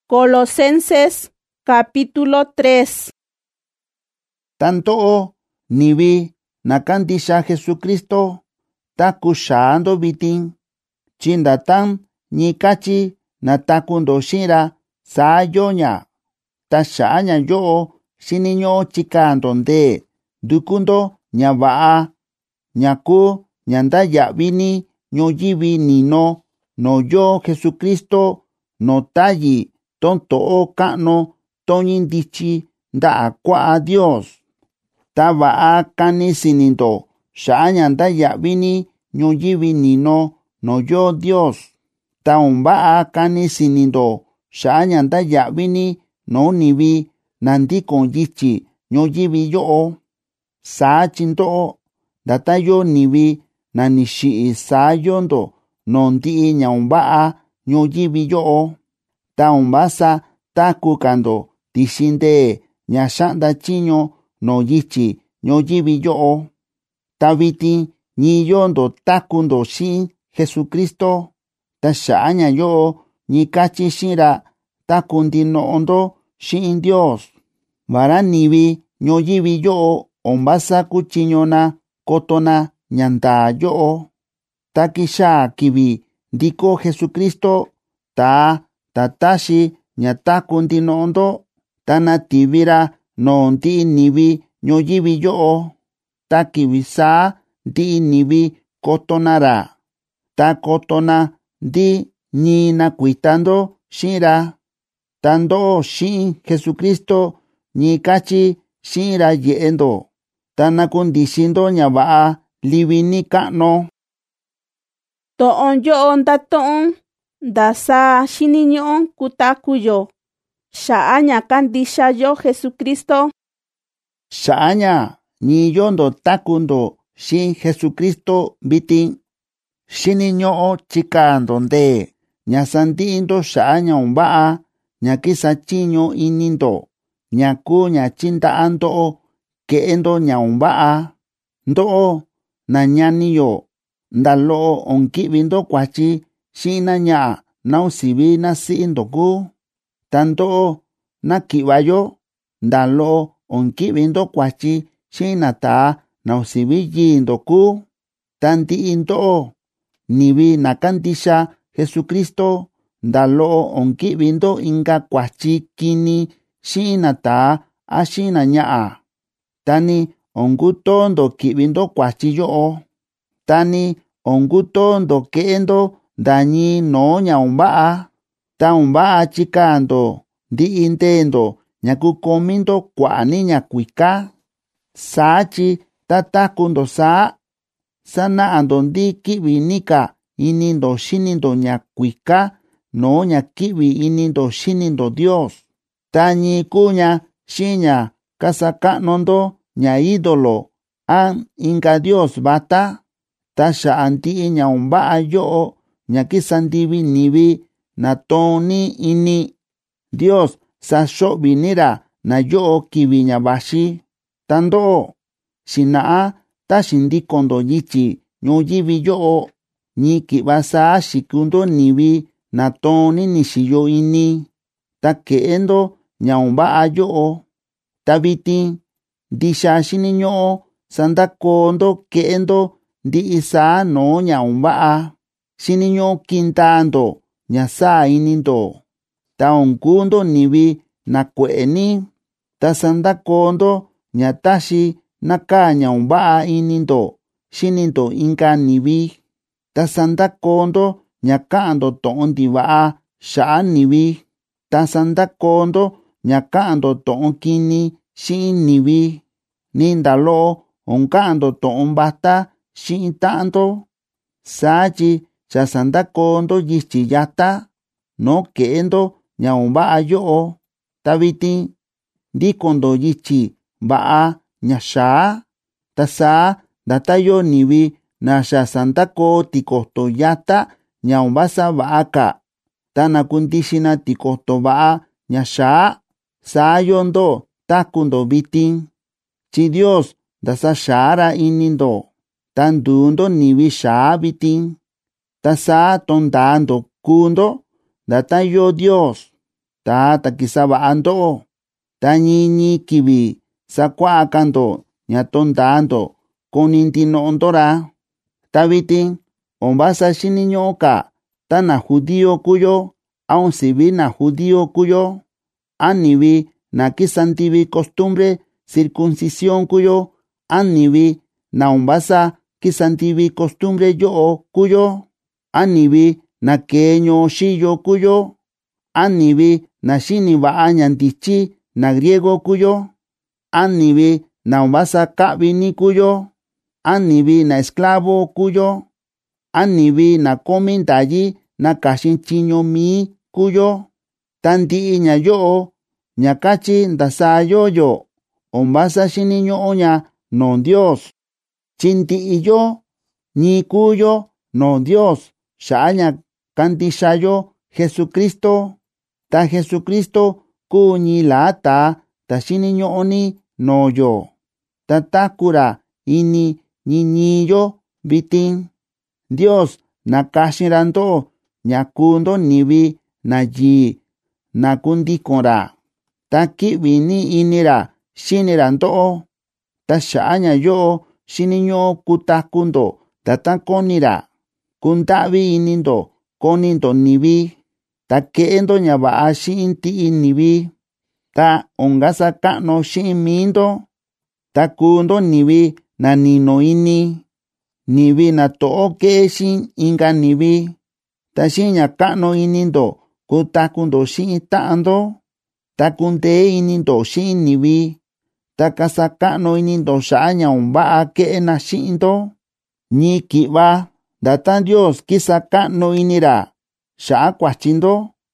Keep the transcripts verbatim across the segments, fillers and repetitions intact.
Colosenses capítulo tres. Tanto nivi nakandisha Jesucristo takushando bitin chindatan nikachi natakundo shira sayonya tashanya yo shininyo chikandonde dukundo nyavaa nyaku nyandaya vini nyoyivi nino no yo Jesucristo no tayi tonto kano toñindichi nda kwa Dios tava kani sinindo shanya ndaya vini nyoyivi nino no yo Dios taumba kani sinindo shanya ndaya vini no nivi nandikon yichi nyoyivi yo sa chindo datayo nivi nanishi sayondo nondi nyaumba nyoyivi yo taumbasa takukando tishinde nyashanda chinyo no yichi nyoyivi yo taviti niyondo takundo shin Jesucristo tashanya yo nikachi shira takundi nondo shin Dios varanivi nyoyivi yo ombasa kuchinyona kotona nyanda yo takisha kivi ndiko Jesucristo ta tatashi nyatakundi nondo tanativira no ndi nivi nyoyivi yo takivisa ndi nivi kotonara ta kotona ndi nina kuitando shira tando shin Jesucristo nikachi shira yendo tanakundishindo nyavaa livini kano To'on yo onda to'on dasa shininyo kutakuyo sha'anya kandisha yo Jesucristo sha'anya ni yondo takundo shin Jesucristo bitin shininyo chikandonde nyasandindo sha'anya umbaa nyakisa chinyo inindo nyaku nyachinda ando keendo nyaumbaa ndo nanyaniyo ndalo onkibindo kwachi shina nya nausibi nasindo ku tanto nakibayo ndalo onkibindo kwachi shina ta nausibi yindo ku tanti indo nibi nakandisha Jesucristo ndalo onkibindo inga kwachi kini shina ta ashina nya tani ongutondo kibindo kwachi yo tani ongutondo kendo dañi no nyaumbaa taumbaa chikando ndi intendo nyakukomindo kwani nyakuika sachi tatakundo sa sana ando ndi kibinika inindo shinindo nyakuika no nyakibi inindo shinindo Dios tañi kuña shiña kasakanondo nya ídolo an inga Dios bata tasha anti nyaumbaa yo nyakisandivi nivi natoni ini Dios sasho vinira na yo kiviña bashi tando shinaa tashindi kondo yichi nyoyivi yo niki basa shikundo nivi natoni nishiyo ini takeendo nyaumbaa yo tabiti disha shininyo sandakondo keendo ndi isa no nyaumbaa shininyo kintando nyasa inindo taonkundo nivi nakweni tasandakondo nyatashi naka nyaumbaa inindo shinindo inka nivi tasandakondo nyakando toondivaa shaa nivi tasandakondo nyakando toonkini shin nivi nindalo onkando toombata shin tanto sachi chasandakondo yichi yata no keendo nyaumbaa yo tabiti ndikondo yichi baa nyasha tasa datayo nivi nasha sandako tikoto yata nyaumbasa baaka tanakundishina tikoto baa nyasha sayondo takundo bitin chi Dios dasa shara inindo tandundo nivi sha bitin tasa tondando kundo datayo Dios ta takisava'ando, ta ñiñi kivi sakua'akando ñatondando konintino'ondora, ta vitin ombasa xiniño'oka ta na judío kuyo aun sivi na judío kuyo, anivi na kisantivi costumbre circuncisión kuyo, anivi na ombasa kisantivi costumbre yo'o kuyo, anivi na keño xiyo kuyo, anivi na xini va'a ñantichi na griego kuyo, anivi na ombasa ka'vini kuyo, anivi na esclavo kuyo, anivi na komi ndayi na kaxin chiño mi kuyo, tandi'i ña yo'o ña kachi ndasa yoyo ombasa xiniño'oña no Dios, chindi'i yo ñi kuyo no Dios xa'a ña kandixayo Jesucristo, ta Jesucristo kuu ñi lata ta xiniño'oni noyo, ta takura ini ñiñiyo vitin. Dios na kaxinra ndo'o ña kundo nivi na yi na kundikora, ta ki'vi ni inira xinira ndo'o, ta xa'a ña yo'o xiniño'o kutakundo tata konira, kunda'vi inindo konindo nivi, ta ke'endo ña va'a xi'in ti'i nivi, ta ongasa ka'no xi'in mindo, ta kundo nivi na nino ini, nivi na to'o ke'e xi'in inka nivi, ta xi'in ña ka'no inindo kutakundo xi'in ta'ando, ta kundee inindo xi'in nivi, ta kasa ka'no inindo xa'a ña onva'a ke'ena xi'indo, ñi ki'va ndata Dios kisa ka'no inira xa'a kuachindo,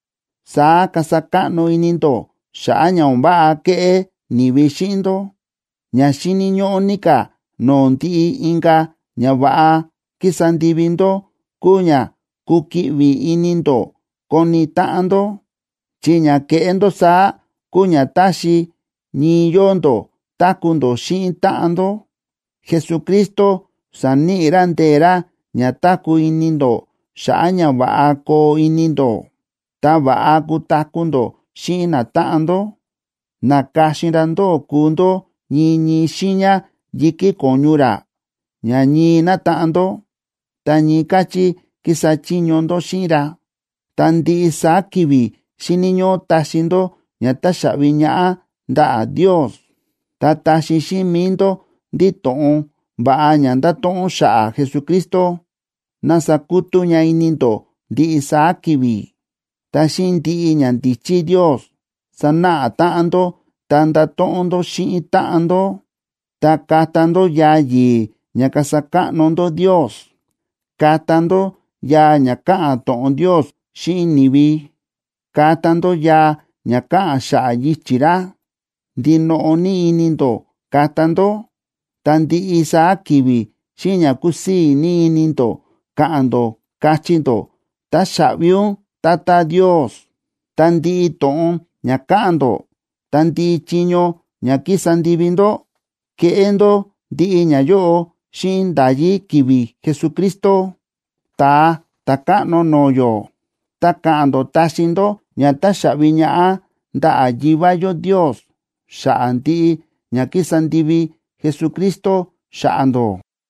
saa kasa ka'no inindo xa'a ña onva'a ke'e nivi xi'indo, ña xiniño'onika no ndi'i inka ña va'a kisantivindo kuña kuki'vi inindo koni ta'ando, chi ña ke'endo saa kuña taxi ñiyondo takundo xi'in ta'ando. Jesucristo sani'ira nteera ña taku inindo xa'a ña va'a koo inindo, ta va'a kutakundo xi'in na ta'ando, na kaxinra ndo'o kundo ñiñi xiña yiki koñura ña ñi na ta'ando, ta ñi kachi kisa chiñondo xi'inra, ta ndi'i saa kivi xiniño'o taxindo ña taxa'vi ña'a nda'a Dios, ta taxi xi'in mindo ndito'on va'a ña ndato'on xa'a Jesucristo, na sakutu ña inindo ndi'i saa kivi, ta xi'in ndi'i ña ndichi Dios sana'a ta'ando ta ndato'ondo xi'in ta'ando, ta katando yaa yi ña kasaka'nondo Dios, katando yaa ña ka'an to'on Dios xi'in nivi, katando yaa ña ka'an xa'a yichira, ndino'o ni inindo katando, ta ndi'i saa kivi xi'in ña kusii ni inindo ka'ando kachindo ta xa'viun Tata Dios, ta ndi'i to'on ña ka'ando, ta ndi'i chiño ña kisantivindo ke'endo ndi'i ña yo'o xi'in ndayi kivi Jesucristo, ta taka'no noyo, ta ka'ando taxindo ña taxa'vi ña'a nda'a yivayo Dios xa'a ndi'i ña kisantivi Jesucristo xa'ando.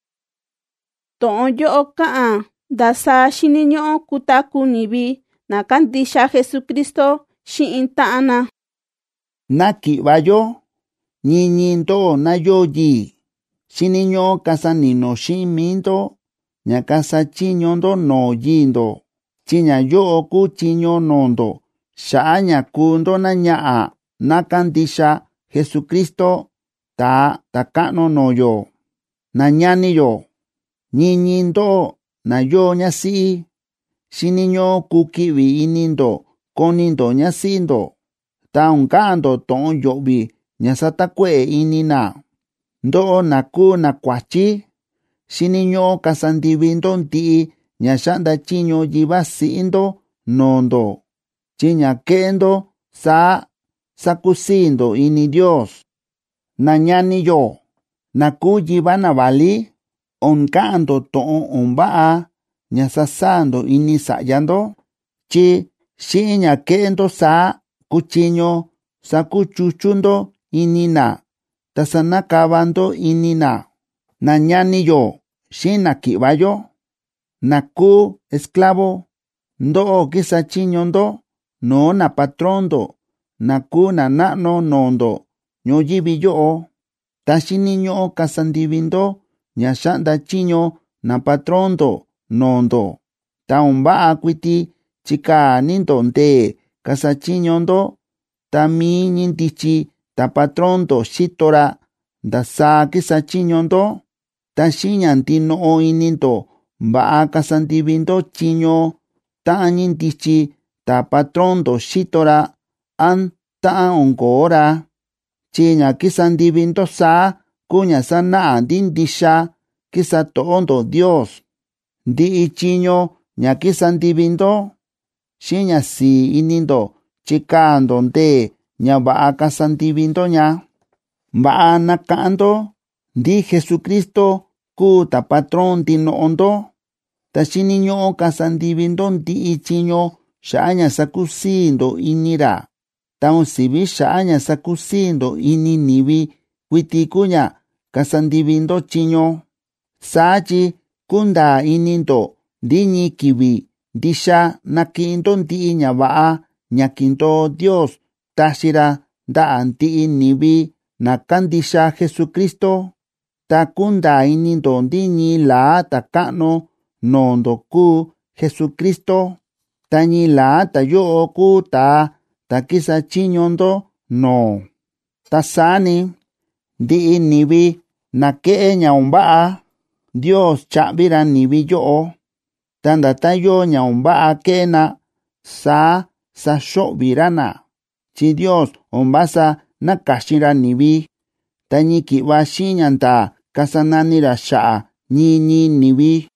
To'on yo'o ka'an ndasa xiniño'o kutaku nivi na kandixa Jesucristo xi'in ta'ana. Na ki'vayo ñiñi ndo'o na yoyi xiniño'o kasa nino xi'in mindo ña kasa chiñondo no yindo, chi ña yo'o ku chiño nondo xa'a ña kundo na ña'a na kandixa Jesucristo, ta taka'no noyo. Na ñaniyo, ñiñi ndo'o na yo ñasi'i xiniño'o kuki'vi inindo konindo ñasi'indo, ta onka'ando to'on yo'vi ña satakue'e inina. Ndo'o na kuu na kuachi xiniño'o kasantivindo ndi'i ña xa'nda chiño yiva si'indo nondo, chi ña ke'endo saa sakusiindo ini Dios. Na ñaniyo, na kuu yiva na vali onka'ando to'on onva'a ña sasando ini sa'yando, chi xi'in ña ke'endo saa kuchiño sakuchuchundo inina tasanakabando inina na ñaniyo shina kibayo naku esclavo ndo kisachiñondo no na patrondo naku na nano nondo ñoyibiyo tashiniño kasandivindo ñashanda chiño na patrondo nondo taumba akwiti chika nindo nde kasachiñondo tami nintichi ta patrondo shitora dasa kisachiñondo tashiñantino inindo mba kasandivindo chiño ta nintichi ta patrondo shitora an ta ongora chiña kisandivindo sa kuña sana dindisha kisatondo Dios di chiño ña kisandivindo shiña si inindo chikando nde ña ba kasandivindo ña ba nakando di Jesucristo ku ta patron tinondo ta shiniño kasandivindo di chiño shaña sakusindo inira taun sibi shaña sakusindo ini nibi kuitikuña kasandivindo chiño sachi kunda inindo diñi kibi disha nakindo ndi ña ba ñakindo Dios tashira da anti nibi nakandisha Jesucristo takunda inindo diñi la takano nondo ku Jesucristo tañi la tayo ku ta takisa chiñondo no tasani di nibi nake ñaumba Dios chabira nibi yo tanda tayo ñaumba kena sa sa shobirana chi Dios ombasa nakashira nibi tañi kiba shiñanta kasananira sha ni ni nibi